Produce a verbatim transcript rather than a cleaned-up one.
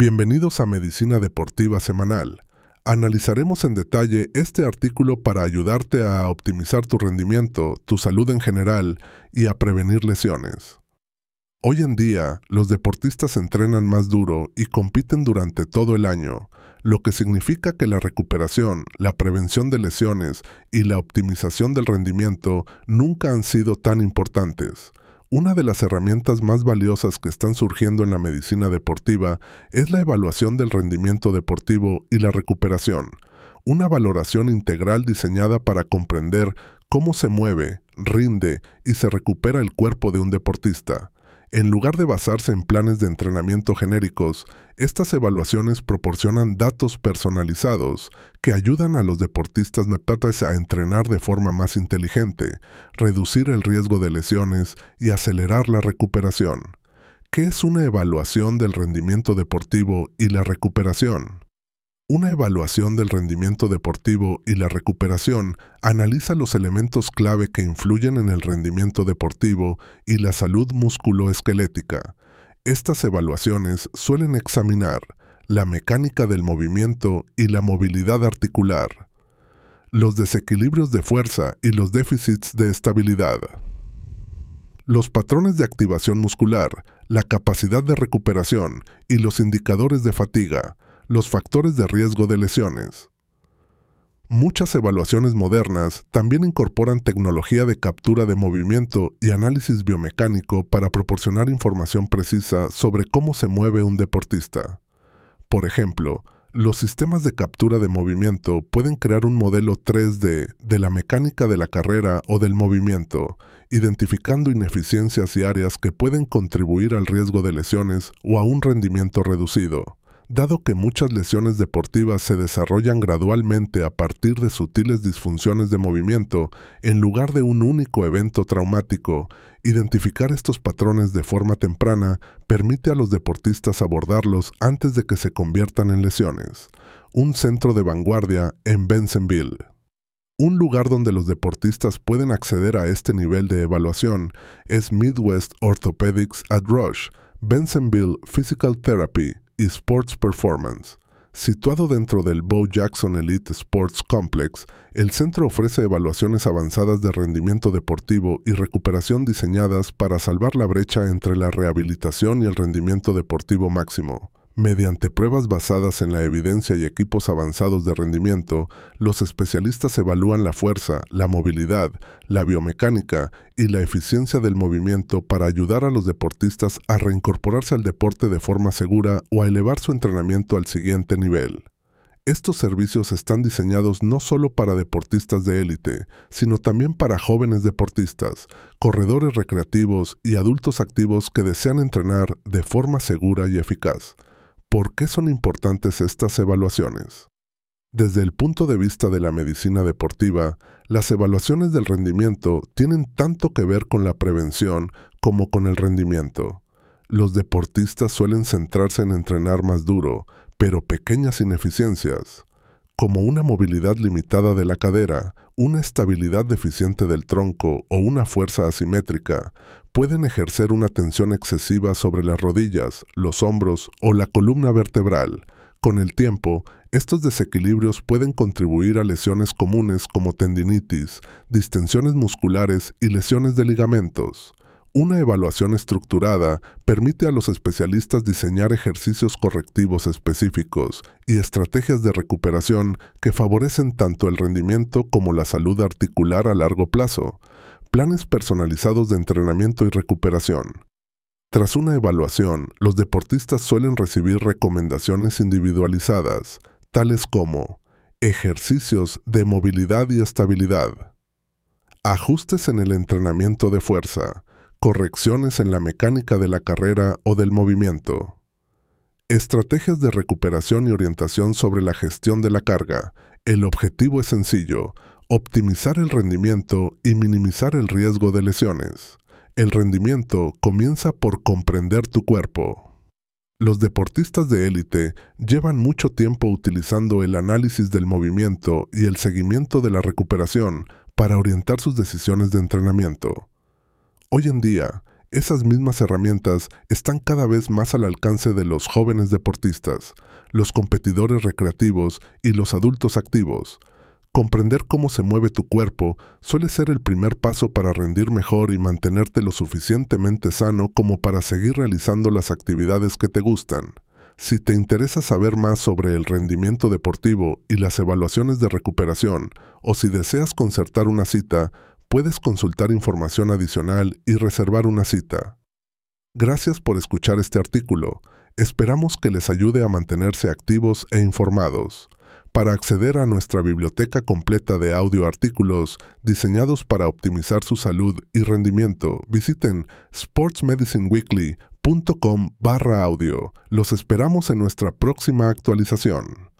Bienvenidos a Medicina Deportiva Semanal. Analizaremos en detalle este artículo para ayudarte a optimizar tu rendimiento, tu salud en general y a prevenir lesiones. Hoy en día, los deportistas entrenan más duro y compiten durante todo el año, lo que significa que la recuperación, la prevención de lesiones y la optimización del rendimiento nunca han sido tan importantes. Una de las herramientas más valiosas que están surgiendo en la medicina deportiva es la evaluación del rendimiento deportivo y la recuperación, una valoración integral diseñada para comprender cómo se mueve, rinde y se recupera el cuerpo de un deportista. En lugar de basarse en planes de entrenamiento genéricos, estas evaluaciones proporcionan datos personalizados que ayudan a los deportistas metas a entrenar de forma más inteligente, reducir el riesgo de lesiones y acelerar la recuperación. ¿Qué es una evaluación del rendimiento deportivo y la recuperación? Una evaluación del rendimiento deportivo y la recuperación analiza los elementos clave que influyen en el rendimiento deportivo y la salud musculoesquelética. Estas evaluaciones suelen examinar la mecánica del movimiento y la movilidad articular, los desequilibrios de fuerza y los déficits de estabilidad, los patrones de activación muscular, la capacidad de recuperación y los indicadores de fatiga, los factores de riesgo de lesiones. Muchas evaluaciones modernas también incorporan tecnología de captura de movimiento y análisis biomecánico para proporcionar información precisa sobre cómo se mueve un deportista. Por ejemplo, los sistemas de captura de movimiento pueden crear un modelo tres D de la mecánica de la carrera o del movimiento, identificando ineficiencias y áreas que pueden contribuir al riesgo de lesiones o a un rendimiento reducido. Dado que muchas lesiones deportivas se desarrollan gradualmente a partir de sutiles disfunciones de movimiento, en lugar de un único evento traumático, identificar estos patrones de forma temprana permite a los deportistas abordarlos antes de que se conviertan en lesiones. Un centro de vanguardia en Bensenville. Un lugar donde los deportistas pueden acceder a este nivel de evaluación es Midwest Orthopedics at Rush, Bensenville Physical Therapy y Sports Performance. Situado dentro del Bo Jackson Elite Sports Complex, el centro ofrece evaluaciones avanzadas de rendimiento deportivo y recuperación diseñadas para salvar la brecha entre la rehabilitación y el rendimiento deportivo máximo. Mediante pruebas basadas en la evidencia y equipos avanzados de rendimiento, los especialistas evalúan la fuerza, la movilidad, la biomecánica y la eficiencia del movimiento para ayudar a los deportistas a reincorporarse al deporte de forma segura o a elevar su entrenamiento al siguiente nivel. Estos servicios están diseñados no solo para deportistas de élite, sino también para jóvenes deportistas, corredores recreativos y adultos activos que desean entrenar de forma segura y eficaz. ¿Por qué son importantes estas evaluaciones? Desde el punto de vista de la medicina deportiva, las evaluaciones del rendimiento tienen tanto que ver con la prevención como con el rendimiento. Los deportistas suelen centrarse en entrenar más duro, pero pequeñas ineficiencias, como una movilidad limitada de la cadera, una estabilidad deficiente del tronco o una fuerza asimétrica, pueden ejercer una tensión excesiva sobre las rodillas, los hombros o la columna vertebral. Con el tiempo, estos desequilibrios pueden contribuir a lesiones comunes como tendinitis, distensiones musculares y lesiones de ligamentos. Una evaluación estructurada permite a los especialistas diseñar ejercicios correctivos específicos y estrategias de recuperación que favorecen tanto el rendimiento como la salud articular a largo plazo. Planes personalizados de entrenamiento y recuperación. Tras una evaluación, los deportistas suelen recibir recomendaciones individualizadas, tales como ejercicios de movilidad y estabilidad, ajustes en el entrenamiento de fuerza, correcciones en la mecánica de la carrera o del movimiento, estrategias de recuperación y orientación sobre la gestión de la carga. El objetivo es sencillo: optimizar el rendimiento y minimizar el riesgo de lesiones. El rendimiento comienza por comprender tu cuerpo. Los deportistas de élite llevan mucho tiempo utilizando el análisis del movimiento y el seguimiento de la recuperación para orientar sus decisiones de entrenamiento. Hoy en día, Esas mismas herramientas están cada vez más al alcance de los jóvenes deportistas, los competidores recreativos y los adultos activos. Comprender cómo se mueve tu cuerpo suele ser el primer paso para rendir mejor y mantenerte lo suficientemente sano como para seguir realizando las actividades que te gustan. Si te interesa saber más sobre el rendimiento deportivo y las evaluaciones de recuperación, o si deseas concertar una cita, puedes consultar información adicional y reservar una cita. Gracias por escuchar este artículo. Esperamos que les ayude a mantenerse activos e informados. Para acceder a nuestra biblioteca completa de audio artículos diseñados para optimizar su salud y rendimiento, visiten sportsmedicineweekly punto com barra audio. Los esperamos en nuestra próxima actualización.